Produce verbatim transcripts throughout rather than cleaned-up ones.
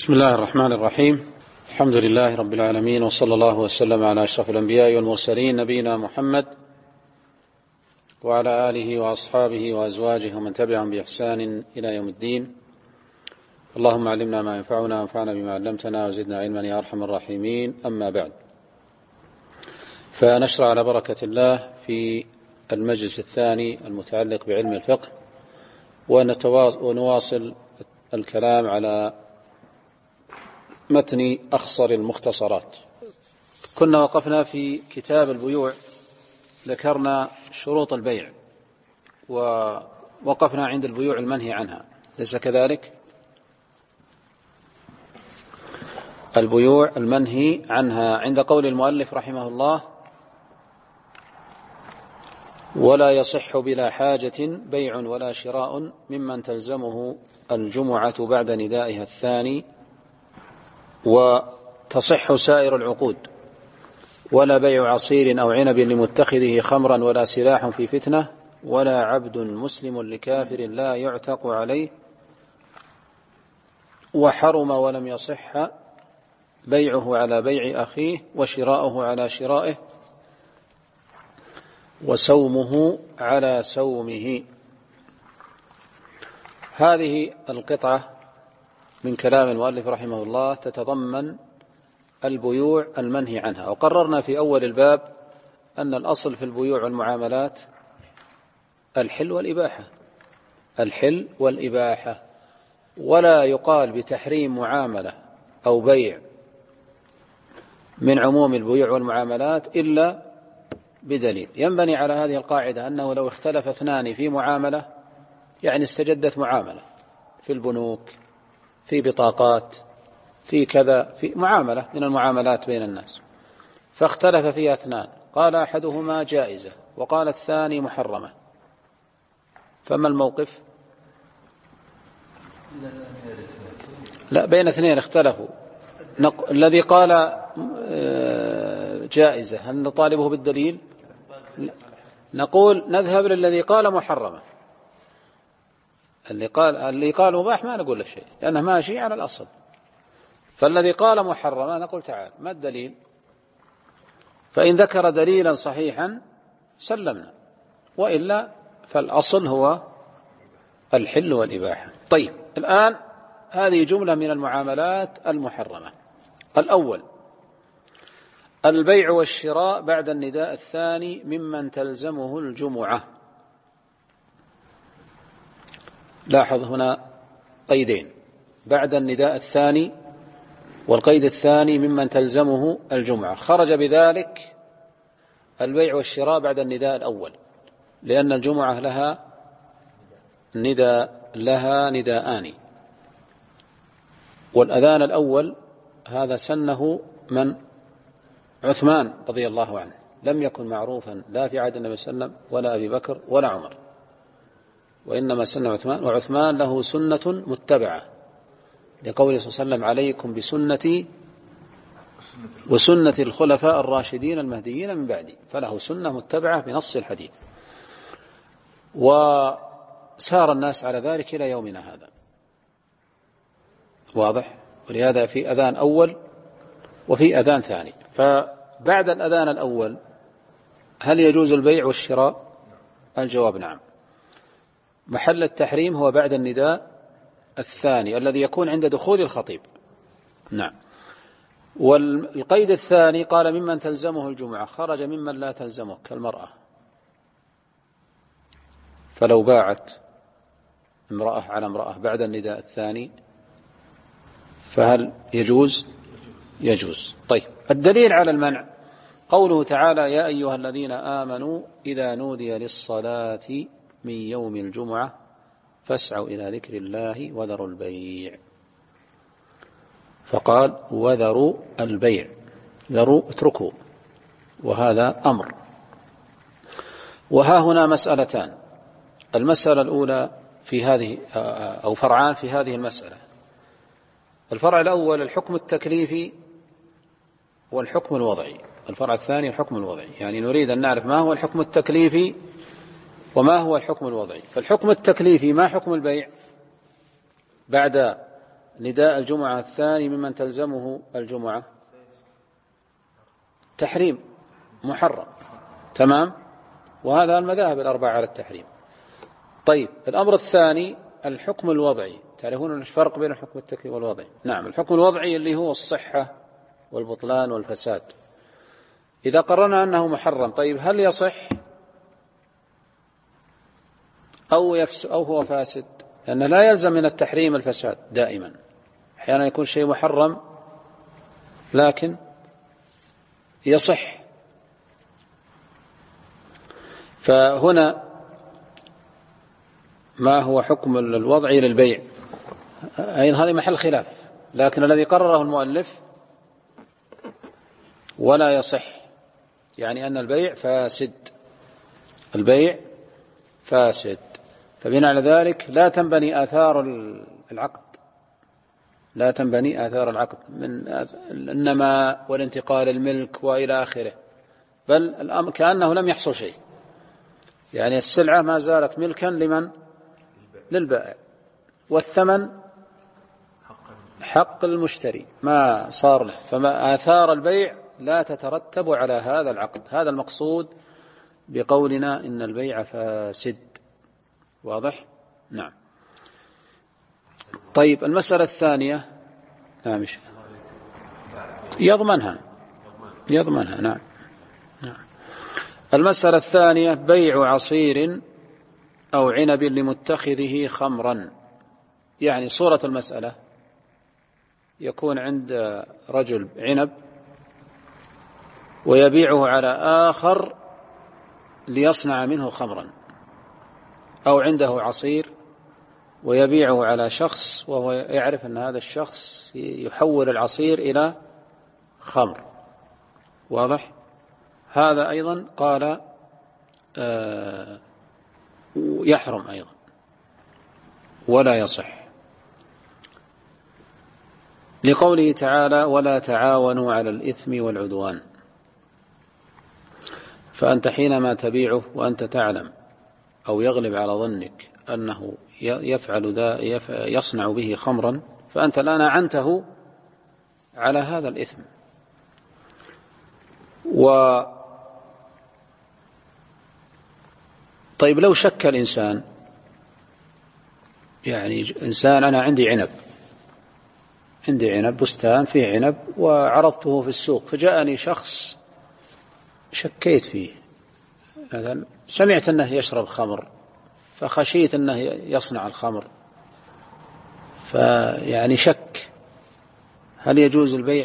بسم الله الرحمن الرحيم. الحمد لله رب العالمين، وصلى الله وسلم على أشرف الأنبياء والمرسلين نبينا محمد وعلى آله وأصحابه وأزواجه ومن تبعهم بإحسان إلى يوم الدين. اللهم علمنا ما ينفعنا وانفعنا بما علمتنا وزدنا علما يا أرحم الراحمين. أما بعد، فنشرع على بركة الله في المجلس الثاني المتعلق بعلم الفقه، ونواصل الكلام على متن أخصر المختصرات. كنا وقفنا في كتاب البيوع، ذكرنا شروط البيع ووقفنا عند البيوع المنهي عنها، ليس كذلك؟ البيوع المنهي عنها عند قول المؤلف رحمه الله: ولا يصح بلا حاجة بيع ولا شراء ممن تلزمه الجمعة بعد ندائها الثاني، وتصح سائر العقود، ولا بيع عصير أو عنب لمتخذه خمرا، ولا سلاح في فتنة، ولا عبد مسلم لكافر لا يعتق عليه، وحرم ولم يصح بيعه على بيع أخيه، وشراؤه على شرائه، وسومه على سومه. هذه القطعة من كلام المؤلف رحمه الله تتضمن البيوع المنهي عنها. وقررنا في أول الباب أن الأصل في البيوع والمعاملات الحل والإباحة، الحل والإباحة، ولا يقال بتحريم معاملة أو بيع من عموم البيوع والمعاملات إلا بدليل. ينبني على هذه القاعدة أنه لو اختلف اثنان في معاملة، يعني استجدت معاملة في البنوك، في بطاقات، في كذا، في معاملة من المعاملات بين الناس، فاختلف فيها اثنان، قال أحدهما جائزة وقال الثاني محرمة، فما الموقف؟ لا، بين اثنين اختلفوا، الذي قال جائزة هل نطالبه بالدليل؟ نقول نذهب للذي قال محرمة. اللي قال اللي قال مباح ما نقول له شيء، لأنه ماشي على الأصل. فالذي قال محرمة نقول تعال ما الدليل؟ فإن ذكر دليلا صحيحا سلمنا، وإلا فالأصل هو الحل والإباحة. طيب، الآن هذه جملة من المعاملات المحرمة. الأول: البيع والشراء بعد النداء الثاني ممن تلزمه الجمعة. لاحظ هنا قيدين: بعد النداء الثاني، والقيد الثاني ممن تلزمه الجمعة. خرج بذلك البيع والشراء بعد النداء الأول، لأن الجمعة لها نداء لها نداءان، والأذان الأول هذا سنه من؟ عثمان رضي الله عنه، لم يكن معروفا لا في عهد النبي صلى الله عليه وسلم ولا أبي بكر ولا عمر، وإنما سن عثمان، وعثمان له سنة متبعة لقوله صلى الله عليه وسلم: عليكم بسنتي وسنة الخلفاء الراشدين المهديين من بعدي، فله سنة متبعة بنص الحديث، وسار الناس على ذلك إلى يومنا هذا. واضح؟ ولهذا في أذان أول وفي أذان ثاني. فبعد الأذان الأول هل يجوز البيع والشراء؟ الجواب نعم. محل التحريم هو بعد النداء الثاني الذي يكون عند دخول الخطيب. نعم. والقيد الثاني قال ممن تلزمه الجمعة، خرج ممن لا تلزمه كالمرأة. فلو باعت امرأة على امرأة بعد النداء الثاني فهل يجوز؟ يجوز. طيب، الدليل على المنع قوله تعالى: يا أيها الذين آمنوا إذا نودي للصلاة من يوم الجمعة فاسعوا إلى ذكر الله وذروا البيع. فقال: وذروا البيع، ذروا اتركوا، وهذا أمر. وها هنا مسألتان. المسألة الأولى في هذه أو فرعان في هذه المسألة. الفرع الأول الحكم التكليفي والحكم الوضعي. الفرع الثاني الحكم الوضعي، يعني نريد أن نعرف ما هو الحكم التكليفي وما هو الحكم الوضعي. فالحكم التكليفي: ما حكم البيع بعد نداء الجمعة الثاني ممن تلزمه الجمعة تحريم محرم، تمام، وهذا المذاهب الأربعة على التحريم. طيب الأمر الثاني الحكم الوضعي. تعرفون الفرق بين الحكم التكليفي والوضعي؟ نعم، الحكم الوضعي اللي هو الصحة والبطلان والفساد. إذا قررنا أنه محرم، طيب هل يصح أو, يفس أو هو فاسد؟ لأن لا يلزم من التحريم الفساد دائما، أحيانا يكون شيء محرم لكن يصح. فهنا ما هو حكم الوضعي للبيع؟ أيضا هذا محل خلاف، لكن الذي قرره المؤلف ولا يصح، يعني أن البيع فاسد، البيع فاسد. فبناء على ذلك لا تنبني آثار العقد، لا تنبني آثار العقد من النماء والانتقال الملك وإلى آخره، بل الأمر كأنه لم يحصل شيء، يعني السلعة ما زالت ملكا لمن؟ للبائع، والثمن حق المشتري ما صار له، فما آثار البيع لا تترتب على هذا العقد. هذا المقصود بقولنا إن البيع فاسد. واضح؟ نعم. طيب المسألة الثانية، نعم، يضمنها يضمنها نعم. نعم. المسألة الثانية بيع عصير أو عنب لمتخذه خمرا. يعني صورة المسألة يكون عند رجل عنب ويبيعه على آخر ليصنع منه خمرا، أو عنده عصير ويبيعه على شخص وهو يعرف أن هذا الشخص يحول العصير إلى خمر. واضح؟ هذا أيضا قال آه يحرم أيضا ولا يصح، لقوله تعالى ولا تعاونوا على الإثم والعدوان. فأنت حينما تبيعه وأنت تعلم أو يغلب على ظنك أنه يفعل ذا يصنع به خمرا، فأنت الآن أعنته على هذا الإثم. و طيب لو شك الإنسان، يعني إنسان أنا عندي عنب عندي عنب بستان فيه عنب وعرضته في السوق، فجاءني شخص شكيت فيه، مثلا سمعت أنه يشرب خمر فخشيت أنه يصنع الخمر، فيعني شك، هل يجوز البيع؟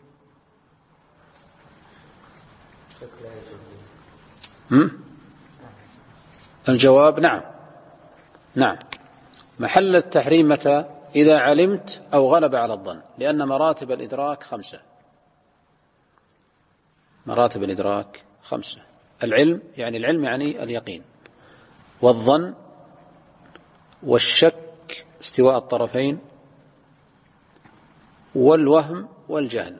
الجواب نعم نعم. محل التحريم متى؟ إذا علمت أو غلب على الظن، لأن مراتب الإدراك خمسة، مراتب الإدراك خمسة. العلم، يعني العلم يعني اليقين، والظن، والشك استواء الطرفين، والوهم، والجهل.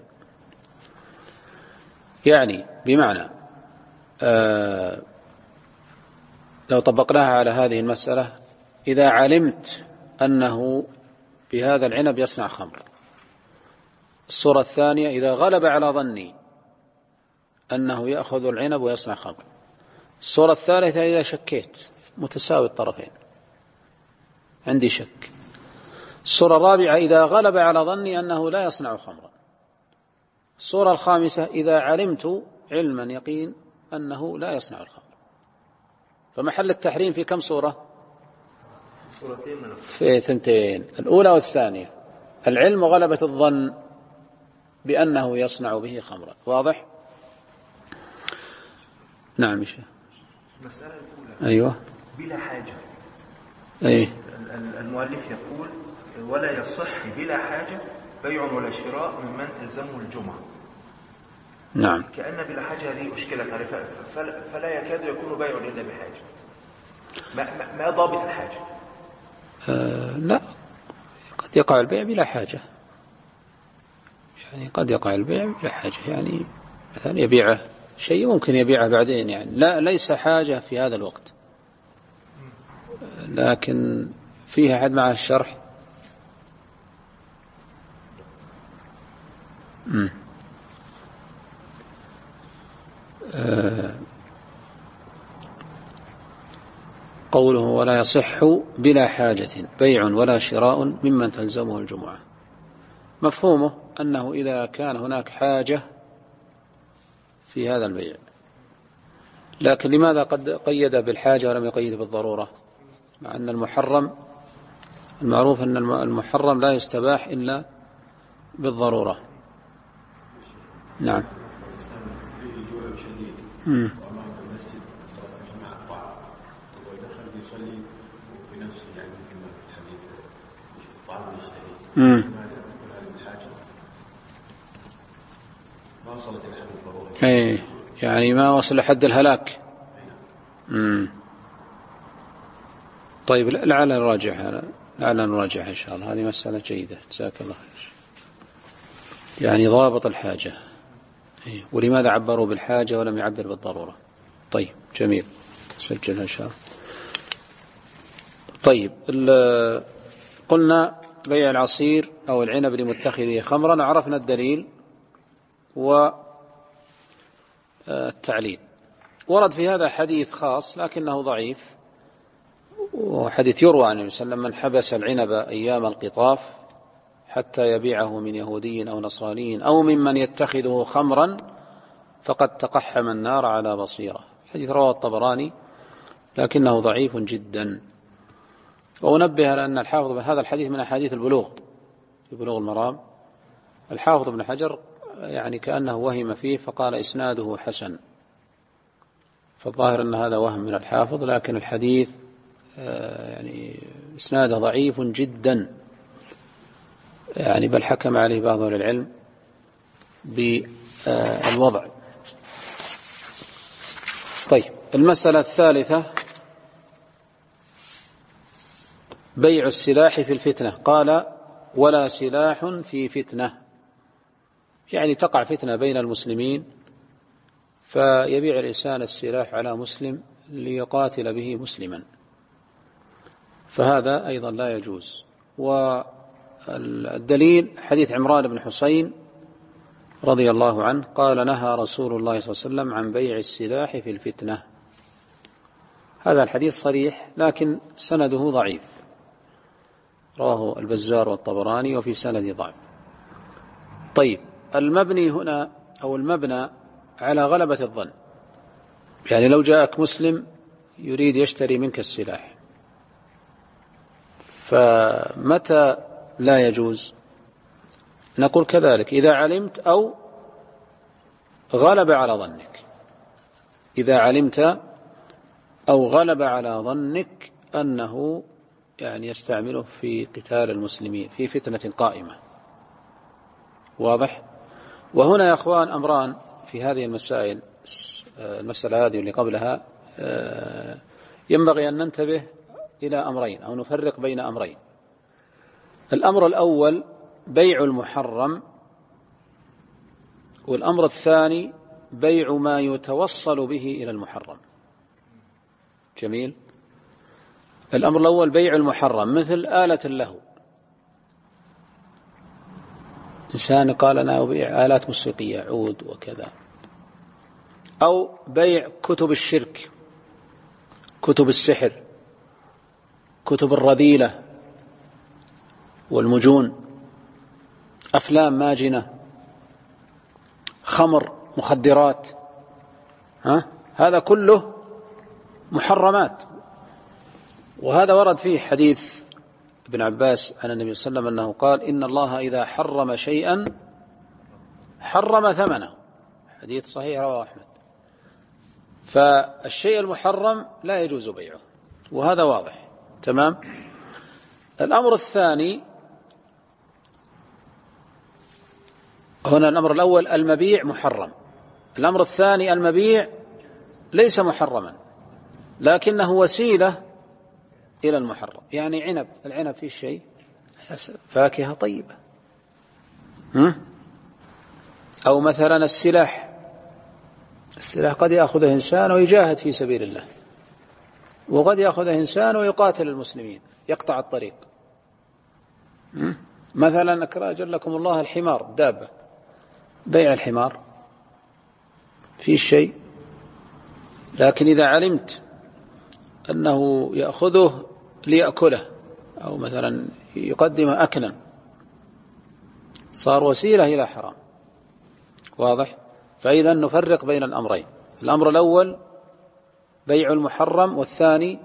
يعني بمعنى آه لو طبقناها على هذه المسألة، إذا علمت أنه بهذا العنب يصنع خمر. الصورة الثانية إذا غلب على ظني أنه يأخذ العنب ويصنع خمر. الصورة الثالثة إذا شكيت، متساوي الطرفين، عندي شك. الصورة الرابعة إذا غلب على ظني أنه لا يصنع خمرا. الصورة الخامسة إذا علمت علما يقين أنه لا يصنع الخمر. فمحل التحريم في كم صورة؟ في ثنتين، الأولى والثانية، العلم وغلبة الظن بأنه يصنع به خمرا. واضح؟ نعم يا شيخ. المسألة الأولى أيوة بلا حاجة. أي المؤلف يقول ولا يصح بلا حاجة بيع ولا شراء ممن تلزمه الجمعة. نعم. كأن بلا حاجة هذه أشكلت عليه، فلا يكاد يكون بيع إلا بحاجة. ما, ما ضابط الحاجة؟ آه لا، قد يقع البيع بلا حاجة، يعني قد يقع البيع بلا حاجة، يعني مثلا يبيعه شيء ممكن يبيعه بعدين، يعني لا ليس حاجة في هذا الوقت. لكن فيها أحد معه الشرح؟ آه قوله ولا يصح بلا حاجة بيع ولا شراء ممن تلزمه الجمعة، مفهومه أنه إذا كان هناك حاجة في هذا البيع، لكن لماذا قد قيد بالحاجة ولم يقيد بالضرورة؟ مع أن المحرم المعروف أن المحرم لا يستباح إلا بالضرورة. نعم. مم. مم. أي يعني ما وصل لحد الهلاك. مم. طيب لعل نراجع هذا، لعل نراجع إن شاء الله، هذه مسألة جيدة، جزاك الله خير. يعني ضابط الحاجة، ولماذا عبروا بالحاجة ولم يعبر بالضرورة؟ طيب جميل، سجلها إن شاء الله. طيب قلنا بيع العصير أو العنب لمتخذه خمرا، عرفنا الدليل والتعليل. ورد في هذا حديث خاص لكنه ضعيف، وحديث يروى عن النبي صلى الله عليه وسلم من حبس العنب أيام القطاف حتى يبيعه من يهودي أو نصراني أو ممن يتخذه خمرا فقد تقحم النار على بصيرة. حديث رواه الطبراني لكنه ضعيف جدا. وأنبه على أن الحافظ هذا الحديث من أحاديث البلوغ في بلوغ المرام، الحافظ ابن حجر يعني كأنه وهم فيه فقال إسناده حسن، فالظاهر أن هذا وهم من الحافظ، لكن الحديث يعني إسناده ضعيف جدا، يعني بل حكم عليه بعض أهل العلم بالوضع. طيب المسألة الثالثة بيع السلاح في الفتنة. قال ولا سلاح في فتنة، يعني تقع فتنة بين المسلمين فيبيع الإنسان السلاح على مسلم ليقاتل به مسلما، فهذا أيضا لا يجوز. والدليل حديث عمران بن حسين رضي الله عنه قال نهى رسول الله صلى الله عليه وسلم عن بيع السلاح في الفتنة. هذا الحديث صريح لكن سنده ضعيف، رواه البزار والطبراني وفي سند ضعف. طيب المبني هنا أو المبنى على غلبة الظن، يعني لو جاءك مسلم يريد يشتري منك السلاح، فمتى لا يجوز؟ نقول كذلك إذا علمت أو غلب على ظنك، إذا علمت أو غلب على ظنك أنه يعني يستعمله في قتال المسلمين في فتنة قائمة. واضح؟ وهنا يا أخوان أمران في هذه المسائل، المسألة هذه اللي قبلها ينبغي أن ننتبه إلى أمرين أو نفرق بين أمرين. الأمر الأول بيع المحرم، والأمر الثاني بيع ما يتوصل به إلى المحرم. جميل. الأمر الأول بيع المحرم مثل آلة اللهو، إنسان قال أنا أبيع آلات موسيقية عود وكذا، أو بيع كتب الشرك، كتب السحر، كتب الرذيلة والمجون، أفلام ماجنة، خمر، مخدرات، ها؟ هذا كله محرمات. وهذا ورد فيه حديث ابن عباس عن النبي صلى الله عليه وسلم أنه قال إن الله إذا حرم شيئا حرم ثمنه، حديث صحيح رواه أحمد. فالشيء المحرم لا يجوز بيعه، وهذا واضح تمام. الأمر الثاني هنا، الأمر الأول المبيع محرم، الأمر الثاني المبيع ليس محرما لكنه وسيلة إلى المحرم. يعني عنب، العنب فيه شيء فاكهة طيبة، أو مثلا السلاح، السلاح قد يأخذه إنسان ويجاهد في سبيل الله، وقد يأخذه إنسان ويقاتل المسلمين يقطع الطريق. مثلا أجل لكم الله الحمار دابة، بيع الحمار في شيء، لكن إذا علمت أنه يأخذه ليأكله أو مثلا يقدمه أكلا صار وسيلة إلى حرام. واضح؟ فإذا نفرق بين الأمرين، الأمر الأول بيع المحرم، والثاني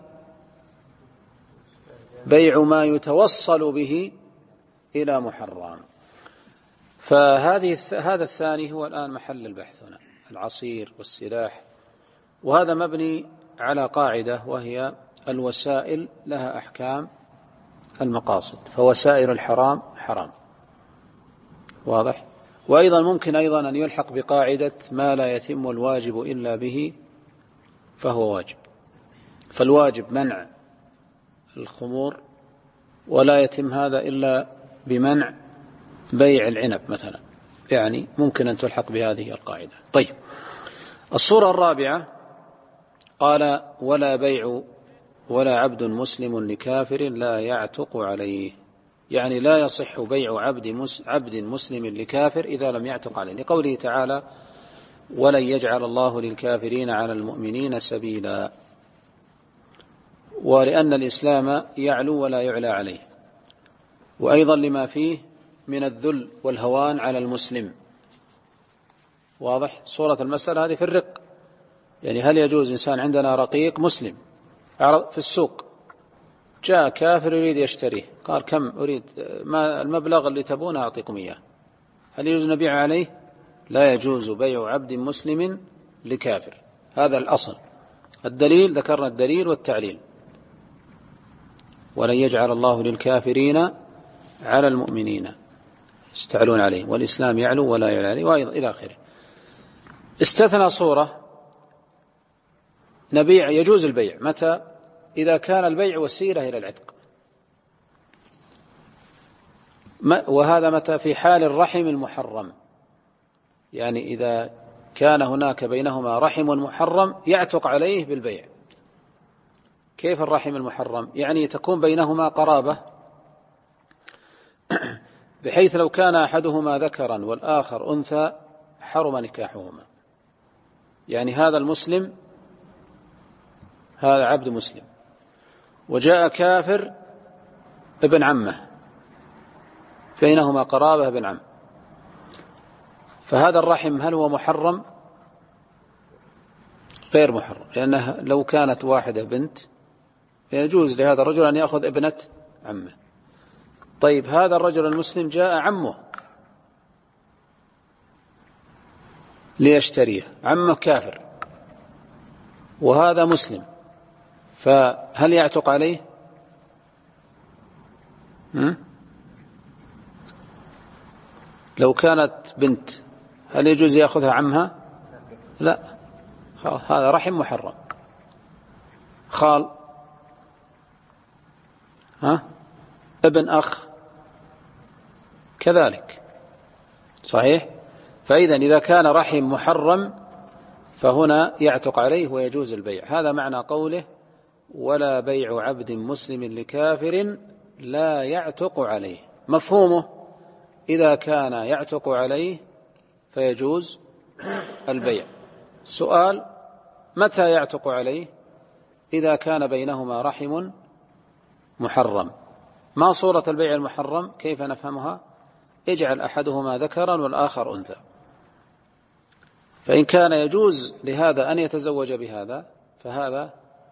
بيع ما يتوصل به إلى محرم. فهذه هذا الثاني هو الآن محل البحث هنا، العصير والسلاح، وهذا مبني على قاعدة وهي الوسائل لها أحكام المقاصد، فوسائل الحرام حرام. واضح؟ وأيضا ممكن أيضا أن يلحق بقاعدة ما لا يتم الواجب إلا به فهو واجب، فالواجب منع الخمور ولا يتم هذا إلا بمنع بيع العنب مثلا، يعني ممكن أن تلحق بهذه القاعدة. طيب، الصورة الرابعة قال ولا بيع ولا عبد مسلم لكافر لا يعتق عليه، يعني لا يصح بيع عبد عبد مسلم لكافر إذا لم يعتق عليه، لقوله تعالى ولن يجعل الله للكافرين على المؤمنين سبيلا، ولأن الإسلام يعلو ولا يعلى عليه، وأيضا لما فيه من الذل والهوان على المسلم. واضح؟ صورة المسألة هذه في الرق، يعني هل يجوز إنسان عندنا رقيق مسلم في السوق، جاء كافر يريد يشتريه، قال كم أريد، ما المبلغ اللي تبونه أعطيكم إياه، هل يجوز نبيع عليه؟ لا يجوز بيع عبد مسلم لكافر، هذا الأصل. الدليل ذكرنا الدليل والتعليل، ولن يجعل الله للكافرين على المؤمنين يستعلون عليه والإسلام يعلو ولا يعلى عليه، وأيضا إلى آخره. استثنى صورة نبيع يجوز البيع متى؟ إذا كان البيع وسيلة إلى العتق، وهذا متى؟ في حال الرحم المحرم، يعني إذا كان هناك بينهما رحم محرم يعتق عليه بالبيع. كيف الرحم المحرم؟ يعني تكون بينهما قرابة بحيث لو كان أحدهما ذكرا والآخر أنثى حرم نكاحهما، يعني هذا المسلم هذا عبد مسلم وجاء كافر ابن عمه بينهما قرابة ابن عم، فهذا الرحم هل هو محرم؟ غير محرم، لأنه لو كانت واحدة بنت يجوز لهذا الرجل أن يأخذ ابنة عمه. طيب، هذا الرجل المسلم جاء عمه ليشتريه، عمه كافر وهذا مسلم، فهل يعتق عليه؟ م? لو كانت بنت هل يجوز يأخذها عمها؟ لا، هذا رحم محرم. خال، ها، ابن أخ كذلك، صحيح؟ فإذا إذا كان رحم محرم فهنا يعتق عليه ويجوز البيع. هذا معنى قوله ولا بيع عبد مسلم لكافر لا يعتق عليه. مفهومه إذا كان يعتق عليه فيجوز البيع. سؤال: متى يعتق عليه؟ إذا كان بينهما رحم محرم. ما صورة البيع المحرم؟ كيف نفهمها؟ اجعل أحدهما ذكرا والآخر أنثى، فإن كان يجوز لهذا أن يتزوج بهذا فهذا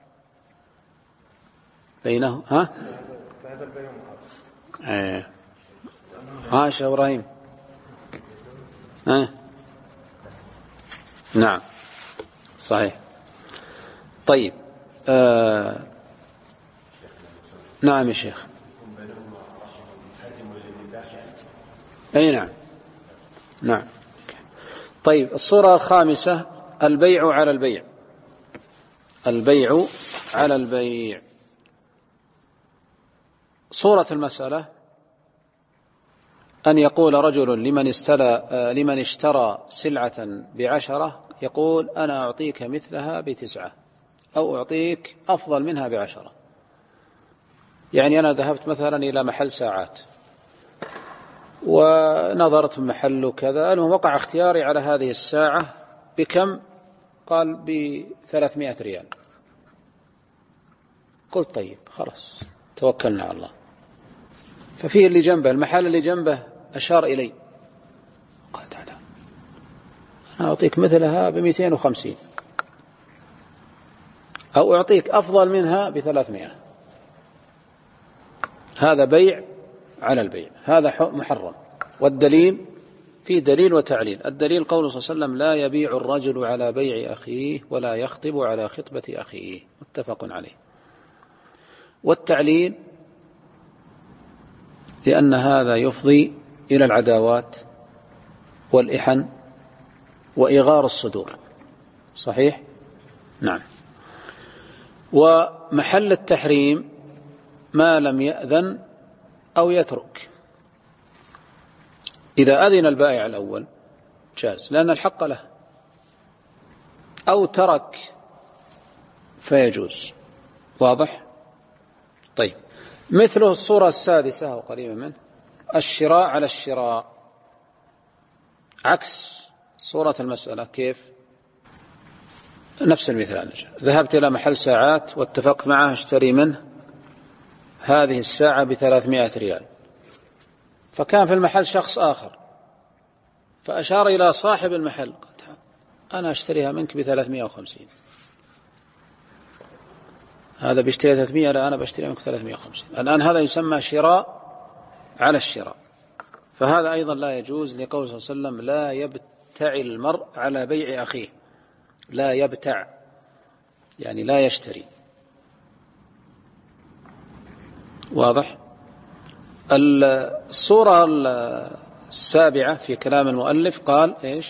بينه ها فهذا البيع محرم. ايه ها شيخ إبراهيم. ها نعم صحيح. طيب آه. نعم يا شيخ. أي نعم نعم. طيب الصورة الخامسة البيع على البيع. البيع على البيع. صورة المسألة أن يقول رجل لمن استلى لمن اشترى سلعة بعشرة، يقول أنا أعطيك مثلها بتسعة أو أعطيك أفضل منها بعشرة. يعني أنا ذهبت مثلا إلى محل ساعات ونظرت محله كذا، المهم وقع اختياري على هذه الساعة بكم؟ قال بثلاثمائة ريال. قلت طيب خلاص توكلنا على الله. ففيه اللي جنبه، المحل اللي جنبه أشار إلي، قال تعال أنا أعطيك مثلها بمئتين وخمسين، أو أعطيك أفضل منها بثلاثمائة. هذا بيع على البيع، هذا محرم. والدليل فيه دليل وتعليل. الدليل قوله صلى الله عليه وسلم: لا يبيع الرجل على بيع أخيه ولا يخطب على خطبة أخيه، متفق عليه. والتعليل لأن هذا يفضي إلى العداوات والإحن وإغار الصدور. صحيح؟ نعم. ومحل التحريم ما لم يأذن أو يترك. إذا أذن البائع الأول جاز لأن الحق له، أو ترك فيجوز. واضح؟ طيب، مثله الصورة السادسة أو قريبة منه، الشراء على الشراء، عكس صورة المسألة. كيف؟ نفس المثال، ذهبت إلى محل ساعات واتفقت معه اشتري منه هذه الساعة بثلاثمائة ريال، فكان في المحل شخص آخر فأشار إلى صاحب المحل قال أنا أشتريها منك بثلاثمائة وخمسين. هذا بيشتري ثلاثمائة، لا أنا بشتري منك ثلاثمائة وخمسين. الآن هذا يسمى شراء على الشراء، فهذا أيضا لا يجوز لقول صلى الله عليه وسلم: لا يبتع المرء على بيع أخيه. لا يبتع يعني لا يشتري. واضح؟ الصورة السابعة في كلام المؤلف قال إيش؟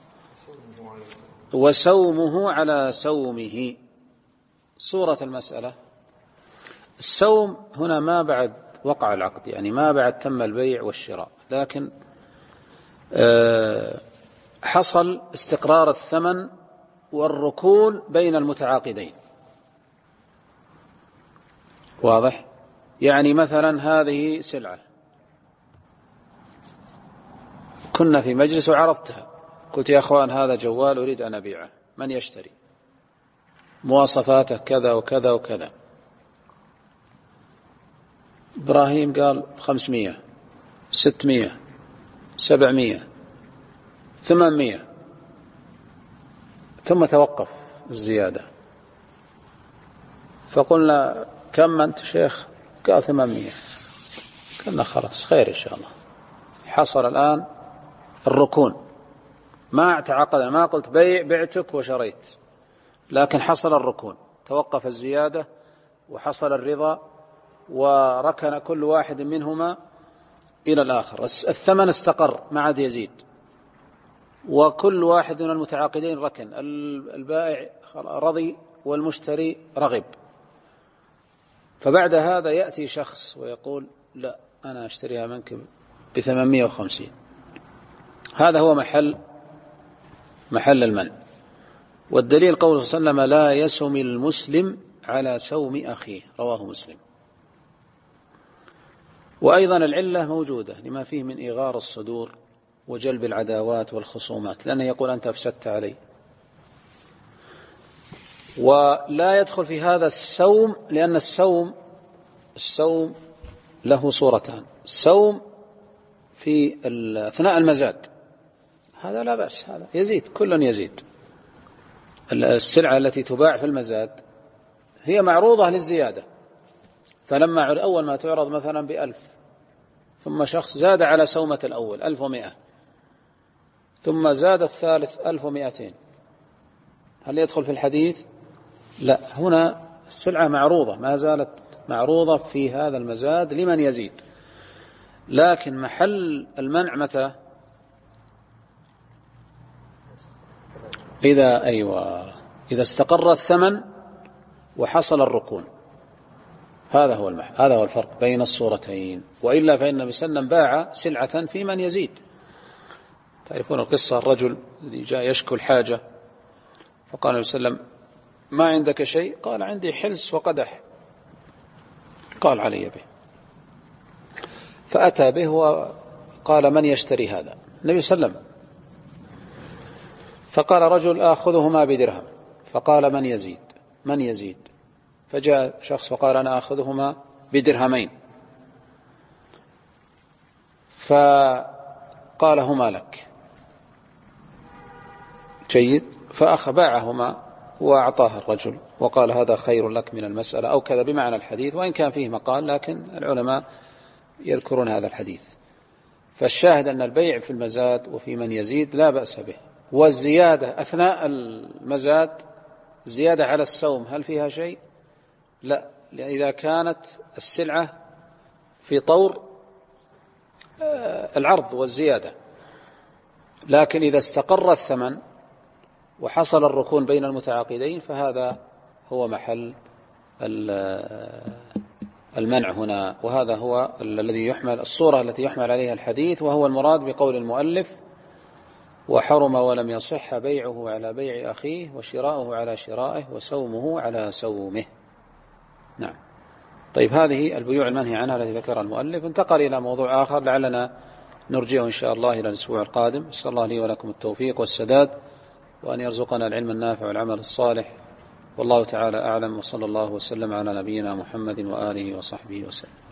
وسومه على سومه. صورة المسألة السوم هنا ما بعد وقع العقد، يعني ما بعد تم البيع والشراء، لكن حصل استقرار الثمن والركون بين المتعاقدين. واضح؟ يعني مثلا هذه سلعة كنا في مجلس وعرضتها، قلت يا أخوان هذا جوال أريد أن أبيعه، من يشتري؟ مواصفاته كذا وكذا وكذا. إبراهيم قال خمسمائة، ستمائة، سبعمائة، ثمانمائة، ثم توقف الزيادة. فقلنا كم أنت شيخ؟ قال ثمانمائة. قلنا خلاص خير إن شاء الله. حصل الآن الركون، ما تعاقدنا، ما قلت بيع بعتك وشريت، لكن حصل الركون، توقف الزيادة وحصل الرضا، وركن كل واحد منهما إلى الآخر. الثمن استقر ما عاد يزيد، وكل واحد من المتعاقدين ركن، البائع رضي والمشتري رغب. فبعد هذا يأتي شخص ويقول لا أنا أشتريها منك بثمانمائة وخمسين. هذا هو محل محل المنع. والدليل قوله صلى الله عليه وسلم: لا يسم المسلم على سوم أخيه، رواه مسلم. وأيضا العلة موجودة لما فيه من إغار الصدور وجلب العداوات والخصومات، لأنه يقول أنت أفسدت علي. ولا يدخل في هذا السوم، لأن السوم السوم له صورتان: سوم في أثناء المزاد، هذا لا بأس، هذا يزيد، كل يزيد. السلعة التي تباع في المزاد هي معروضة للزيادة، فلما أول ما تعرض مثلا بألف، ثم شخص زاد على سومة الأول ألف ومائة، ثم زاد الثالث ألف ومائتين، هل يدخل في الحديث؟ لا، هنا السلعة معروضة، ما زالت معروضة في هذا المزاد لمن يزيد. لكن محل المنع متى؟ إذا أيوة إذا استقر الثمن وحصل الركون، هذا هو المحل، هذا هو الفرق بين الصورتين. وإلا فإن النبي صلى الله عليه وسلم باع سلعة في من يزيد. تعرفون القصة، الرجل الذي جاء يشكو الحاجة فقال النبي صلى الله عليه وسلم: ما عندك شيء؟ قال: عندي حلس وقدح. قال: علي به. فأتى به قال من يشتري هذا؟ النبي صلى الله عليه وسلم. فقال رجل آخذهما بدرهم. فقال من يزيد؟ من يزيد؟ فجاء شخص فقال أنا آخذهما بدرهمين. فقال هما لك. جيد. فأخبعهما وأعطاه الرجل وقال هذا خير لك من المسألة أو كذا بمعنى الحديث، وإن كان فيه مقال لكن العلماء يذكرون هذا الحديث. فالشاهد أن البيع في المزاد وفي من يزيد لا بأس به. والزيادة أثناء المزاد زيادة على السوم هل فيها شيء؟ لا، إذا كانت السلعة في طور العرض والزيادة. لكن إذا استقر الثمن وحصل الركون بين المتعاقدين فهذا هو محل المنع هنا، وهذا هو الذي يحمل الصورة التي يحمل عليها الحديث، وهو المراد بقول المؤلف وحرم ولم يصح بيعه على بيع أخيه وشراؤه على شرائه وسومه على سومه. نعم. طيب هذه البيوع المنهي عنها التي ذكرها المؤلف. انتقل إلى موضوع آخر لعلنا نرجعه إن شاء الله إلى الأسبوع القادم. أسأل الله لي ولكم التوفيق والسداد، وأن يرزقنا العلم النافع والعمل الصالح، والله تعالى أعلم، وصلى الله وسلم على نبينا محمد وآله وصحبه وسلم.